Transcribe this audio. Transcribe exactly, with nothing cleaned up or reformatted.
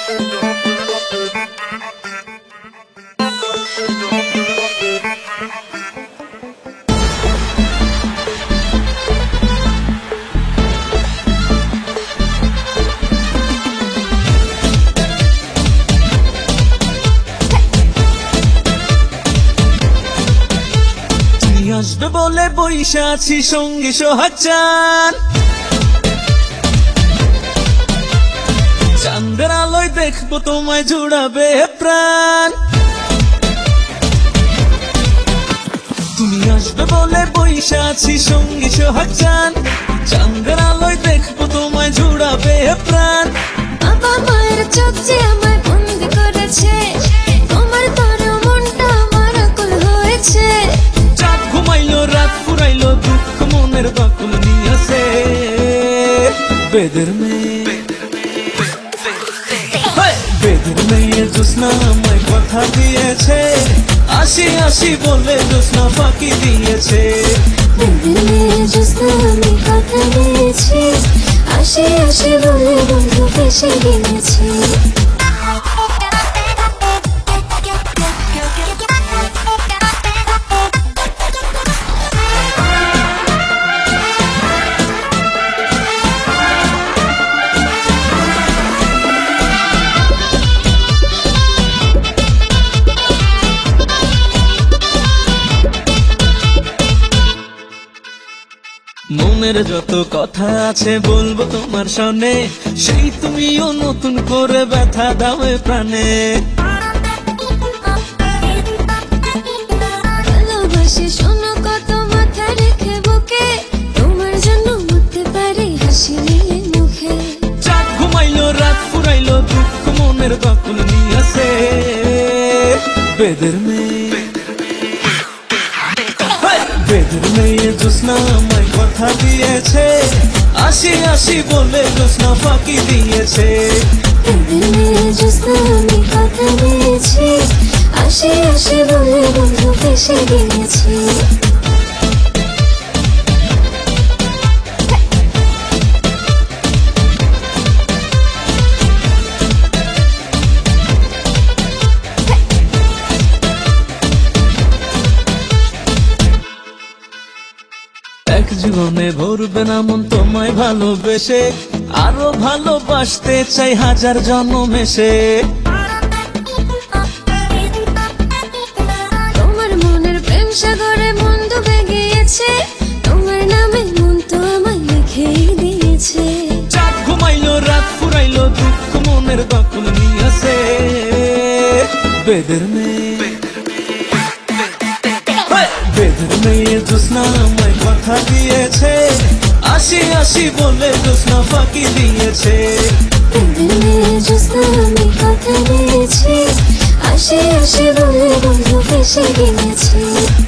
আসবে বলে বইসা আছি সঙ্গী সোহাগ চান, চাঁদের আলোয় দেখবো তোমায় জুড়াবে প্রাণ। তুমি আসবে বলে বইসা আছি সঙ্গী সোহাগ চান, চাঁদের আলোয় দেখবো তোমায় জুড়াবে প্রাণ। বাবা মায়ের চোখ যে আমায় বন্দি করেছে, তোমার তরে মনটা আমার আকুল হয়েছে। চাঁদ ঘুমাইলো রাত ফুরাইলো দুঃখ মনের বাকুল নিয়েছে, বেদের মেয়ে বেদের মেয়ে জোৎস্না আমায় কথা দিয়েছে, আসি আসি বলে জোৎস্না ফাঁকি দিয়েছে। বেদের মেয়ে জোৎস্না আমি কথা দিয়েছি, আসি আসি বলে বন্ধু ফেসে গিয়েছে। মনের যত কথা আছে বলবো তোমার সামনে, সেই তুমিও নতুন করে ব্যথা দাও প্রাণে। ভালোবাসি শোনো কত মাথা রেখে বুকে, তোমার জন্য মরতে পারি হাসি মুখে। চাঁদ ঘুমাইলো রাত ফুরাইলো দুঃখ মনের বাকুল নিয়েছে, বেদের মেয়ে বেদের মেয়ে জোৎস্না আমায় কথা দিয়েছে, আসি আসি বলে জোৎস্না ফাঁকি দিয়েছে। বেদের মেয়ে জোৎস্না আমি কথা দিয়েছি, আসি আসি বলে বন্ধু ফেসে গিয়েছে। এক জীবনে ভরবে না মন তোমায় ভালোবেসে, আরো ভালোবাসতে চাই হাজার জন্ম এসে। তোমার মনের প্রেম সাগরে মন ডুবে গিয়েছে, তোমার নামে মন তো আমায় লিখেই দিয়েছে। চাঁদ ঘুমাইলো রাত ফুরাইলো দুঃখ মনের বাকুল নিয়েছে, বেদের মেয়ে বেদের মেয়ে জোৎস্না আমায় কথা দিয়েছে, আসি আসি বলে জোৎস্না ফাঁকি দিয়েছে। বেদের মেয়ে জোৎস্না আমি কথা দিয়েছি, আসি আসি বলে বন্ধু ফেসে গিয়েছে।